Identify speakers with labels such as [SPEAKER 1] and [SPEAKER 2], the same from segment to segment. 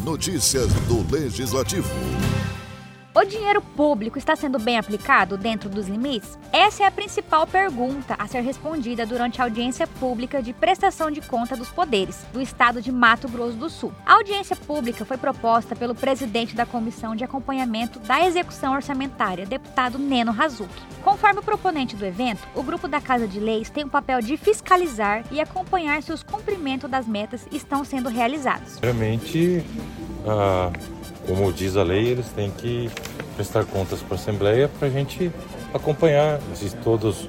[SPEAKER 1] Notícias do Legislativo.
[SPEAKER 2] O dinheiro público está sendo bem aplicado dentro dos limites? Essa é a principal pergunta a ser respondida durante a audiência pública de prestação de conta dos poderes do estado de Mato Grosso do Sul. A audiência pública foi proposta pelo presidente da Comissão de Acompanhamento da Execução Orçamentária, deputado Neno Razucchi. Conforme o proponente do evento, o grupo da Casa de Leis tem o papel de fiscalizar e acompanhar se os cumprimentos das metas estão sendo realizados.
[SPEAKER 3] Realmente, como diz a lei, eles têm que prestar contas para a Assembleia para a gente acompanhar se todas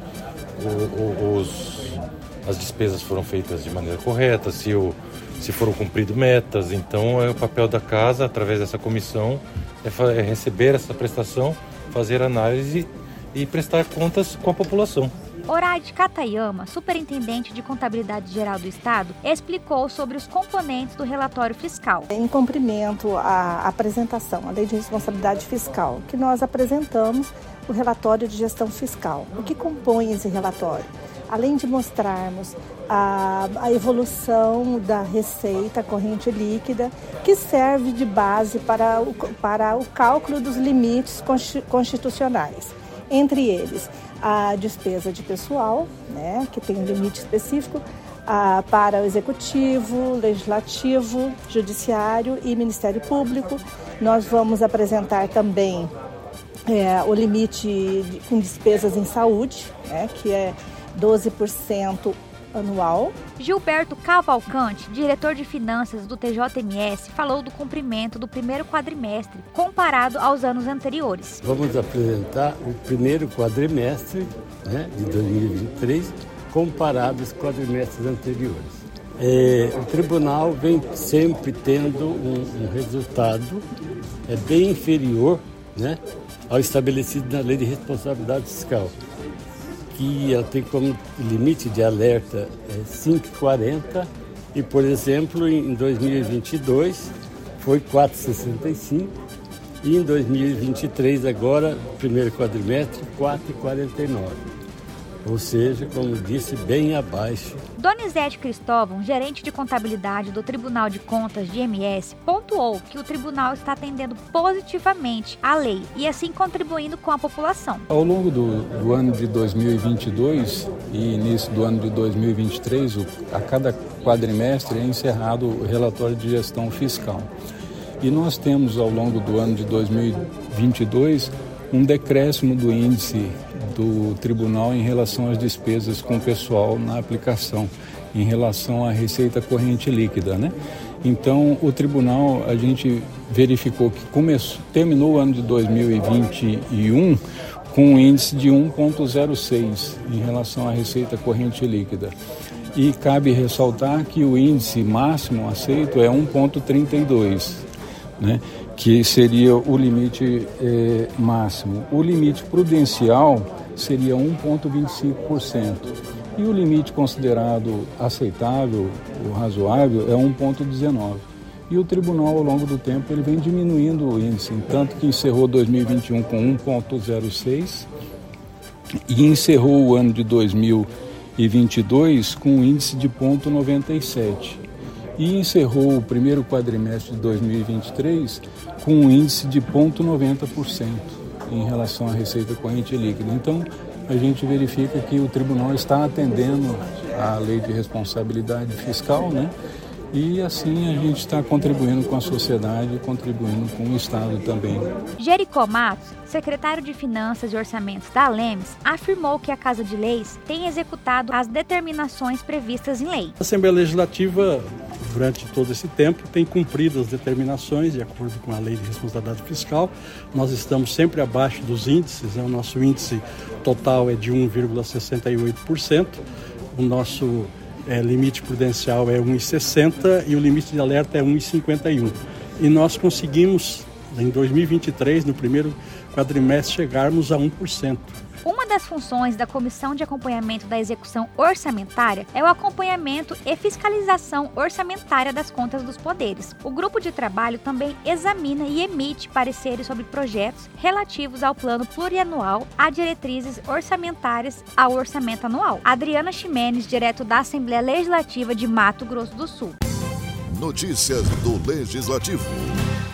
[SPEAKER 3] as despesas foram feitas de maneira correta, se foram cumpridas metas. Então, o papel da Casa, através dessa comissão, é receber essa prestação, fazer análise e prestar contas com a população.
[SPEAKER 2] Horaide Katayama, superintendente de Contabilidade Geral do Estado, explicou sobre os componentes do relatório fiscal.
[SPEAKER 4] Em cumprimento à apresentação, a Lei de Responsabilidade Fiscal, que nós apresentamos o relatório de gestão fiscal. O que compõe esse relatório? Além de mostrarmos a evolução da receita corrente líquida, que serve de base para o cálculo dos limites constitucionais. Entre eles, a despesa de pessoal, que tem um limite específico, para o Executivo, Legislativo, Judiciário e Ministério Público. Nós vamos apresentar também o limite com despesas em saúde, que é 12% anual.
[SPEAKER 2] Gilberto Cavalcante, diretor de finanças do TJMS, falou do cumprimento do primeiro quadrimestre comparado aos anos anteriores.
[SPEAKER 5] Vamos apresentar o primeiro quadrimestre de 2023 comparado aos quadrimestres anteriores. O tribunal vem sempre tendo um resultado bem inferior ao estabelecido na Lei de Responsabilidade Fiscal, que ela tem como limite de alerta 5,40 e, por exemplo, em 2022 foi 4,65 e em 2023 agora, primeiro quadrimestre, 4,49. Ou seja, como disse, bem abaixo.
[SPEAKER 2] Donizete Cristóvão, gerente de contabilidade do Tribunal de Contas de MS, pontuou que o tribunal está atendendo positivamente à lei e assim contribuindo com a população.
[SPEAKER 6] Ao longo do ano de 2022 e início do ano de 2023, a cada quadrimestre é encerrado o relatório de gestão fiscal. E nós temos ao longo do ano de 2022 um decréscimo do índice do tribunal em relação às despesas com o pessoal na aplicação, em relação à receita corrente líquida, Então, o tribunal, a gente verificou que terminou o ano de 2021 com um índice de 1,06 em relação à receita corrente líquida. E cabe ressaltar que o índice máximo aceito é 1,32, que seria o limite máximo. O limite prudencial seria 1,25%. E o limite considerado aceitável, ou razoável, é 1,19%. E o tribunal, ao longo do tempo, ele vem diminuindo o índice, tanto que encerrou 2021 com 1,06% e encerrou o ano de 2022 com um índice de 0,97%. E encerrou o primeiro quadrimestre de 2023 com um índice de 0,90% em relação à receita corrente líquida. Então, a gente verifica que o tribunal está atendendo à lei de responsabilidade fiscal, E assim a gente está contribuindo com a sociedade, contribuindo com o Estado também.
[SPEAKER 2] Jericó Matos, secretário de Finanças e Orçamentos da Alemes, afirmou que a Casa de Leis tem executado as determinações previstas em lei.
[SPEAKER 7] A Assembleia Legislativa, durante todo esse tempo, tem cumprido as determinações de acordo com a Lei de Responsabilidade Fiscal. Nós estamos sempre abaixo dos índices, o nosso índice total é de 1,68%, o nosso limite prudencial é 1,60 e o limite de alerta é 1,51. E nós conseguimos, em 2023, no primeiro quadrimestre, chegarmos a 1%.
[SPEAKER 2] Uma das funções da Comissão de Acompanhamento da Execução Orçamentária é o acompanhamento e fiscalização orçamentária das contas dos poderes. O grupo de trabalho também examina e emite pareceres sobre projetos relativos ao plano plurianual, a diretrizes orçamentárias, ao orçamento anual. Adriana Ximenes, direto da Assembleia Legislativa de Mato Grosso do Sul.
[SPEAKER 1] Notícias do Legislativo.